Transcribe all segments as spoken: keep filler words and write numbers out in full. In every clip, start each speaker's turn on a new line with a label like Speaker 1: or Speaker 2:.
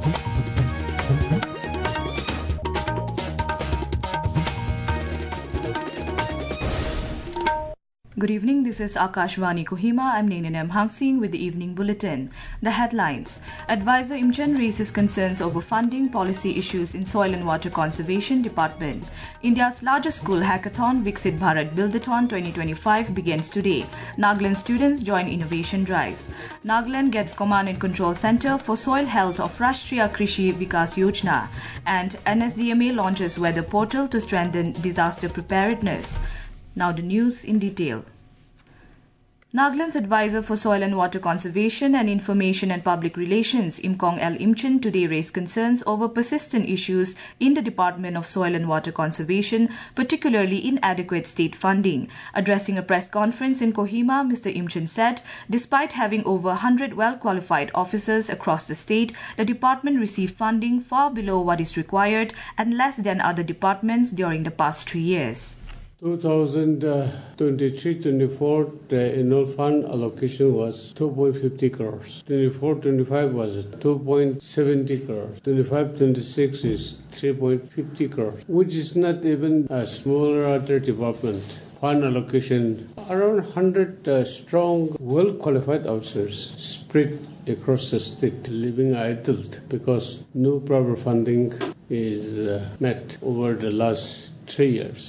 Speaker 1: Good evening, this is Akashvani Kohima. I'm Nainam Hangsing with the evening bulletin. The headlines. Advisor Imchen raises concerns over funding policy issues in Soil and Water Conservation Department. India's largest school hackathon, Viksit Bharat Buildathon twenty twenty-five, begins today. Nagaland students join Innovation Drive. Nagaland gets Command and Control Center for Soil Health of Rashtriya Krishi Vikas Yojana. And N S D M A launches weather portal to strengthen disaster preparedness. Now the news in detail. Nagaland's advisor for Soil and Water Conservation and Information and Public Relations, Imkong L. Imchen, today raised concerns over persistent issues in the Department of Soil and Water Conservation, particularly inadequate state funding. Addressing a press conference in Kohima, Mister Imchen said, despite having over one hundred well-qualified officers across the state, the department received funding far below what is required and less than other departments during the past three years.
Speaker 2: twenty twenty-three twenty-four, the annual fund allocation was two point five zero crores. twenty-four twenty-five was two point seven zero crores. twenty-five twenty-six is three point five zero crores, which is not even a smaller other department. Fund allocation, around one hundred uh, strong, well-qualified officers spread across the state, living idled because no proper funding is uh, met over the last three years.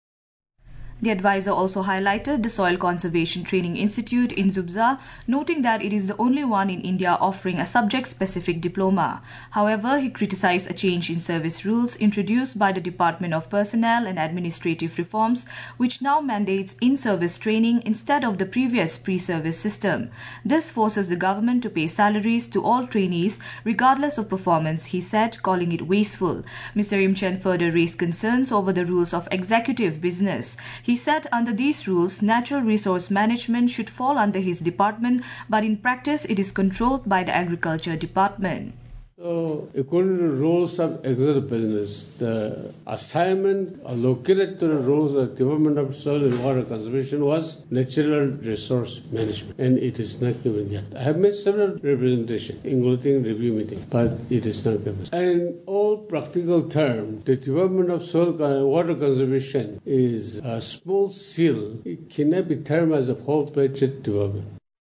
Speaker 1: The advisor also highlighted the Soil Conservation Training Institute in Zubza, noting that it is the only one in India offering a subject-specific diploma. However, he criticized a change in service rules introduced by the Department of Personnel and Administrative Reforms, which now mandates in-service training instead of the previous pre-service system. This forces the government to pay salaries to all trainees, regardless of performance, he said, calling it wasteful. Mister Imchen further raised concerns over the rules of executive business. He He said under these rules, natural resource management should fall under his department, but in practice it is controlled by the Agriculture Department.
Speaker 2: So, according to the rules of executive business, the assignment allocated to the rules of the Department of Soil and Water Conservation was natural resource management, and it is not given yet. I have made several representations, including review meeting, but it is not given. In all practical terms, the Department of Soil and Water Conservation is a small seal. It cannot be termed as a full-fledged department.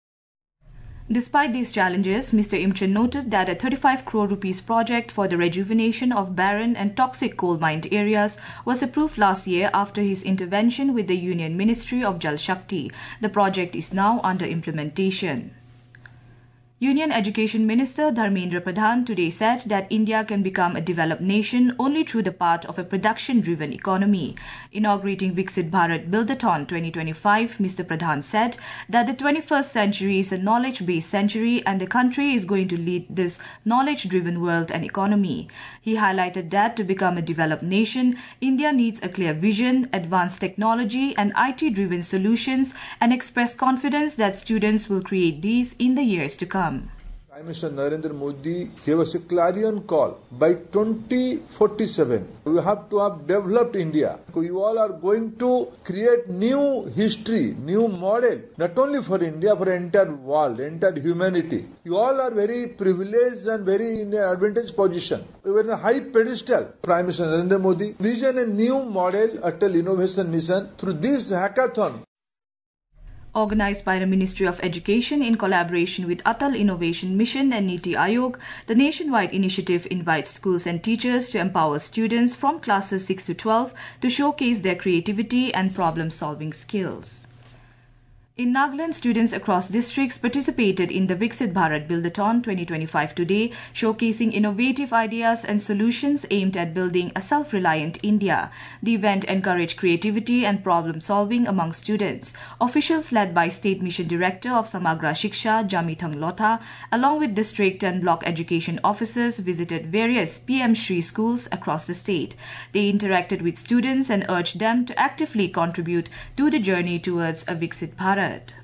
Speaker 1: Despite these challenges, Mister Imchen noted that a thirty-five crore rupees project for the rejuvenation of barren and toxic coal-mined areas was approved last year after his intervention with the Union Ministry of Jal Shakti. The project is now under implementation. Union Education Minister Dharmendra Pradhan today said that India can become a developed nation only through the path of a production-driven economy. Inaugurating Viksit Bharat Buildathon twenty twenty-five, Mister Pradhan said that the twenty-first century is a knowledge-based century and the country is going to lead this knowledge-driven world and economy. He highlighted that to become a developed nation, India needs a clear vision, advanced technology and I T-driven solutions, and expressed confidence that students will create these in the years to come.
Speaker 3: Prime Minister Narendra Modi gave us a clarion call. By twenty forty-seven, we have to have developed India. You all are going to create new history, new model, not only for India, for the entire world, entire humanity. You all are very privileged and very in an advantageous position. We were in a high pedestal. Prime Minister Narendra Modi vision a new model, Atal Innovation Mission, through this hackathon.
Speaker 1: Organized by the Ministry of Education in collaboration with Atal Innovation Mission and Niti Aayog, the nationwide initiative invites schools and teachers to empower students from classes six to twelve to showcase their creativity and problem-solving skills. In Nagaland, students across districts participated in the Viksit Bharat Buildathon twenty twenty-five today, showcasing innovative ideas and solutions aimed at building a self-reliant India. The event encouraged creativity and problem-solving among students. Officials led by State Mission Director of Samagra Shiksha, Jamithang Lotha, along with district and block education officers, visited various P M Shri schools across the state. They interacted with students and urged them to actively contribute to the journey towards a Viksit Bharat.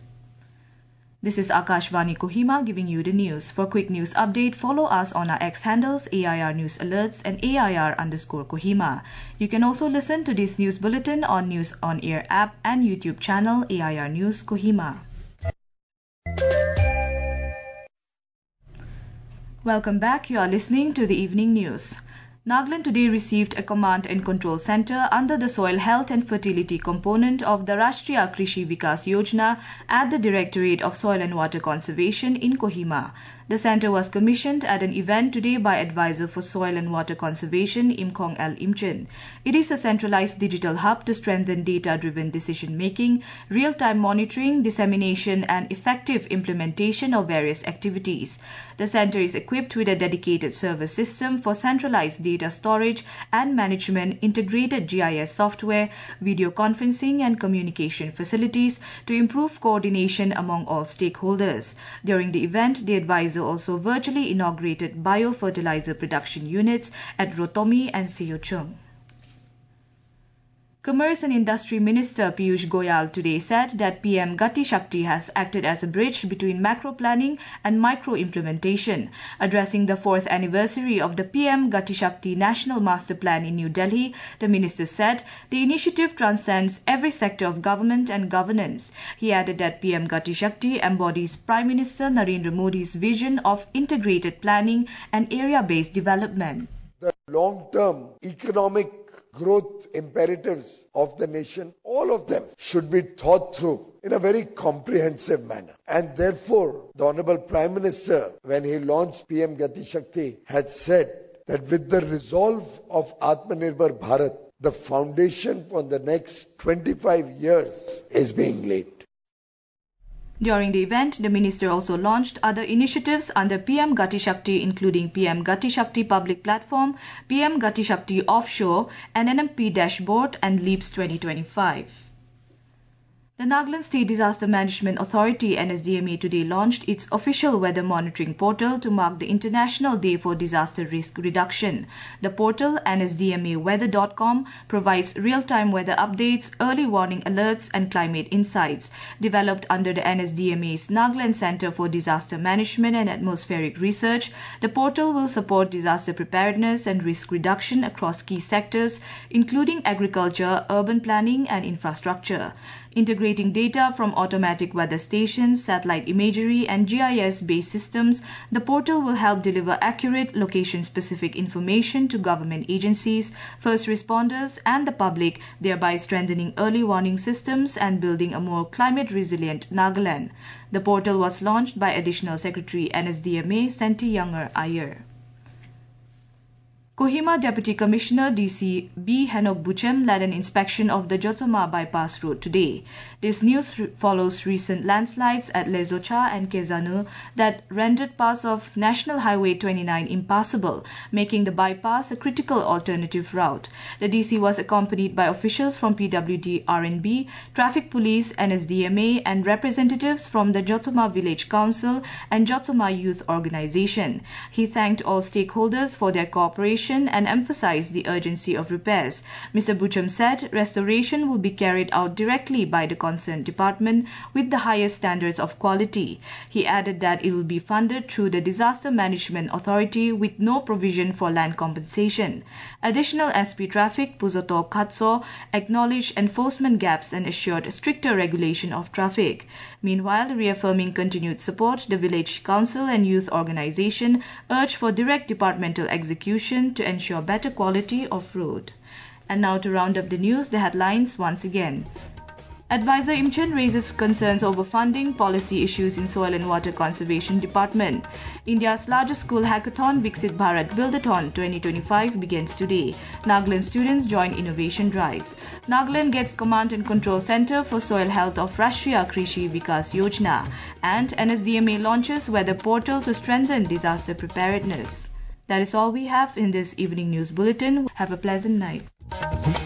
Speaker 1: This is Akashvani Kohima giving you the news. For quick news update, follow us on our X handles A I R News Alerts and A I R underscore Kohima. You can also listen to this news bulletin on News on Air app and YouTube channel A I R News Kohima. Welcome back. You are listening to the evening news. Nagaland today received a command and control center under the soil health and fertility component of the Rashtriya Krishi Vikas Yojana at the Directorate of Soil and Water Conservation in Kohima. The center was commissioned at an event today by Advisor for Soil and Water Conservation Imkhong L. Imchen. It is a centralized digital hub to strengthen data-driven decision-making, real-time monitoring, dissemination and effective implementation of various activities. The center is equipped with a dedicated server system for centralized data storage and management, integrated G I S software, video conferencing and communication facilities to improve coordination among all stakeholders. During the event, the advisor also virtually inaugurated biofertilizer production units at Rotomi and Seochung. Commerce and Industry Minister Piyush Goyal today said that P M Gati Shakti has acted as a bridge between macro planning and micro implementation. Addressing the fourth anniversary of the P M Gati Shakti National Master Plan in New Delhi, the minister said the initiative transcends every sector of government and governance. He added that P M Gati Shakti embodies Prime Minister Narendra Modi's vision of integrated planning and area-based development.
Speaker 4: The long-term economic growth imperatives of the nation, all of them should be thought through in a very comprehensive manner. And therefore, the Honorable Prime Minister, when he launched P M Gati Shakti, had said that with the resolve of Atmanirbhar Bharat, the foundation for the next twenty-five years is being laid.
Speaker 1: During the event, the minister also launched other initiatives under P M Gati Shakti, including P M Gati Shakti Public Platform, P M Gati Shakti Offshore, and N M P Dashboard and LEAPS twenty twenty-five. The Nagaland State Disaster Management Authority N S D M A today launched its official weather monitoring portal to mark the International Day for Disaster Risk Reduction. The portal, N S D M A weather dot com, provides real-time weather updates, early warning alerts and climate insights. Developed under the N S D M A's Nagaland Center for Disaster Management and Atmospheric Research, the portal will support disaster preparedness and risk reduction across key sectors, including agriculture, urban planning and infrastructure. Integrating data from automatic weather stations, satellite imagery and G I S-based systems, the portal will help deliver accurate location-specific information to government agencies, first responders and the public, thereby strengthening early warning systems and building a more climate-resilient Nagaland. The portal was launched by Additional Secretary N S D M A Senti Younger Iyer. Kohima Deputy Commissioner D C B. Henok Buchem led an inspection of the Jotsoma Bypass Road today. This news follows recent landslides at Lezocha and Kezanu that rendered parts of National Highway twenty-nine impassable, making the bypass a critical alternative route. The D C was accompanied by officials from P W D R and B, Traffic Police, N S D M A and representatives from the Jotsoma Village Council and Jotsoma Youth Organization. He thanked all stakeholders for their cooperation and emphasized the urgency of repairs. Mister Buchem said restoration will be carried out directly by the concerned department with the highest standards of quality. He added that it will be funded through the Disaster Management Authority with no provision for land compensation. Additional S P Traffic, Puzoto Katso, acknowledged enforcement gaps and assured stricter regulation of traffic. Meanwhile, reaffirming continued support, the Village Council and Youth Organization urged for direct departmental execution to ensure better quality of road. And now to round up the news, the headlines once again. Advisor Imchen raises concerns over funding policy issues in Soil and Water Conservation Department. India's largest school hackathon, Viksit Bharat Buildathon twenty twenty-five begins today. Nagaland students join innovation drive. Nagaland gets Command and Control Center for Soil Health of Rashtriya Krishi Vikas Yojana. And N S D M A launches weather portal to strengthen disaster preparedness. That is all we have in this evening news bulletin. Have a pleasant night.